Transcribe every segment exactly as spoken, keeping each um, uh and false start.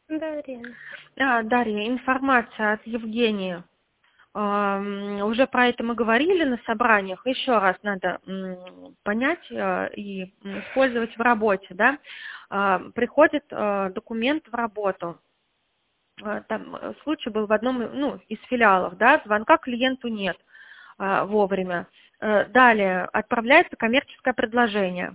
Дарья. А, Дарья, информация от Евгении. Ам, Уже про это мы говорили на собраниях. Еще раз надо м, понять э, и м, использовать в работе. Да? А, Приходит э, документ в работу. А, Там э, случай был в одном ну, из филиалов. Да? Звонка клиенту нет а, вовремя. Э, Далее отправляется коммерческое предложение.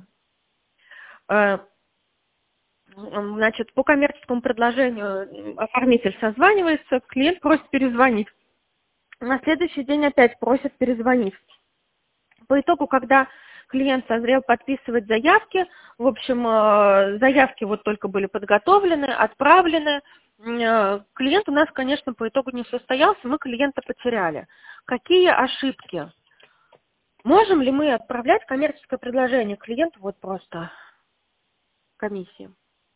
Э, Значит, по коммерческому предложению оформитель созванивается, клиент просит перезвонить. На следующий день опять просят перезвонить. По итогу, когда клиент созрел подписывать заявки, в общем, э, заявки вот только были подготовлены, отправлены. Э, Клиент у нас, конечно, по итогу не состоялся, мы клиента потеряли. Какие ошибки? Можем ли мы отправлять коммерческое предложение клиенту вот просто комиссии?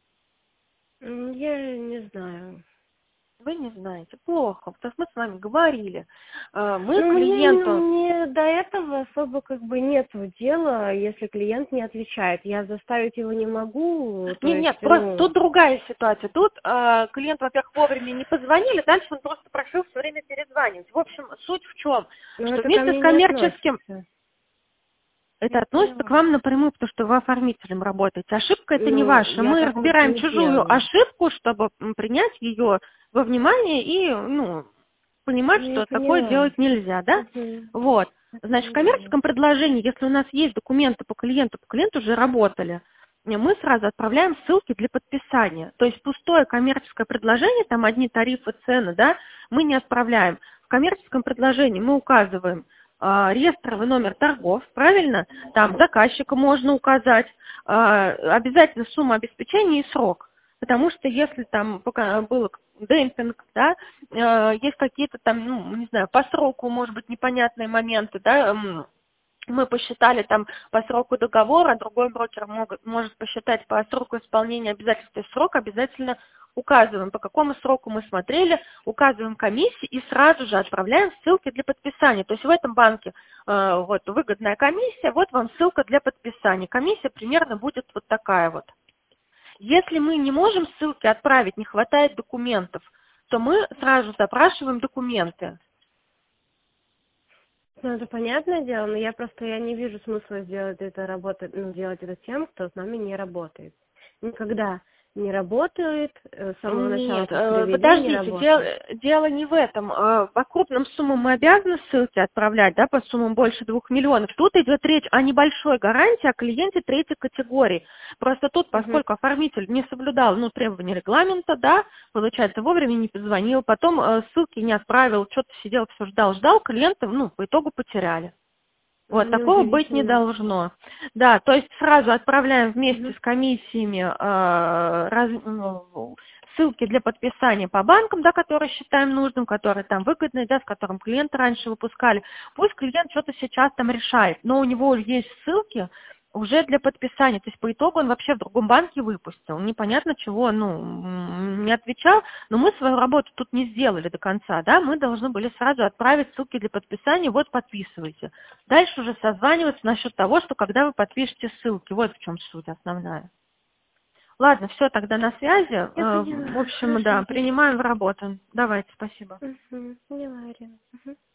М, Я не знаю. Вы не знаете, плохо, потому что мы с вами говорили. Э, Мы Ну, мне, клиенту... мне до этого особо как бы нету дела, если клиент не отвечает. Я заставить его не могу, то Нет, есть, нет, просто ну... тут другая ситуация. Тут э, клиент, во-первых, вовремя не позвонили, дальше он просто просил все время перезванивать. В общем, суть в чем? Ну, Что это ко вместе с мне не коммерческим... относится. Это Я относится к поняла. вам напрямую, потому что вы оформителем работаете. Ошибка это не Ну, ваша. я Мы такого разбираем не чужую делаю. ошибку, чтобы м, принять ее во внимание и ну, понимать, Ну, я что такое поняла. делать нельзя, да? Угу. Вот. Я Значит, в поняла. коммерческом предложении, если у нас есть документы по клиенту, по клиенту уже работали, э, мы сразу отправляем ссылки для подписания. То есть пустое коммерческое предложение, там одни тарифы, цены, да, мы не отправляем. В коммерческом предложении мы указываем а, реестровый номер торгов, правильно? Там заказчика можно указать, а, обязательно сумма обеспечения и срок. Потому что если там пока было демпинг, да, э, есть какие-то там, ну, не знаю, по сроку, может быть, непонятные моменты, да, м, мы посчитали там по сроку договора, другой брокер могут, может посчитать по сроку исполнения обязательств, то есть срок обязательно указываем, по какому сроку мы смотрели, указываем комиссии и сразу же отправляем ссылки для подписания. То есть в этом банке э, вот выгодная комиссия, вот вам ссылка для подписания. Комиссия примерно будет вот такая вот. Если мы не можем ссылки отправить, не хватает документов, то мы сразу запрашиваем документы. Ну, это понятное дело, но я просто я не вижу смысла сделать это работать, ну, делать это тем, кто с нами не работает. Никогда не работает, э, с самого начала, Нет, как э, привели, не подождите, дело, работает. дело не в этом. Э, По крупным суммам мы обязаны ссылки отправлять, да, по суммам больше двух миллионов. Тут идет речь о небольшой гарантии, о клиенте третьей категории. Просто тут, Угу. поскольку оформитель не соблюдал, ну, требования регламента, да, получается, вовремя не позвонил, потом э, ссылки не отправил, что-то сидел, все ждал, ждал, клиента, ну, по итогу потеряли. Вот, такого быть не Неудивительно. должно. Да, то есть сразу отправляем вместе Угу. с комиссиями э, раз- ну, ссылки для подписания по банкам, да, которые считаем нужным, которые там выгодные, да, с которым клиенты раньше выпускали. Пусть клиент что-то сейчас там решает, но у него есть ссылки уже для подписания. То есть по итогу он вообще в другом банке выпустил. Непонятно чего, ну, м, не отвечал, но мы свою работу тут не сделали до конца, да, мы должны были сразу отправить ссылки для подписания, вот подписывайте. Дальше уже созваниваться насчет того, что когда вы подпишете ссылки, вот в чем суть основная. Ладно, все, тогда на связи. Я Э, В поняла. общем, Хорошо, да, Дарья. принимаем в работу. Давайте, спасибо. Угу. Не Ларина. Угу.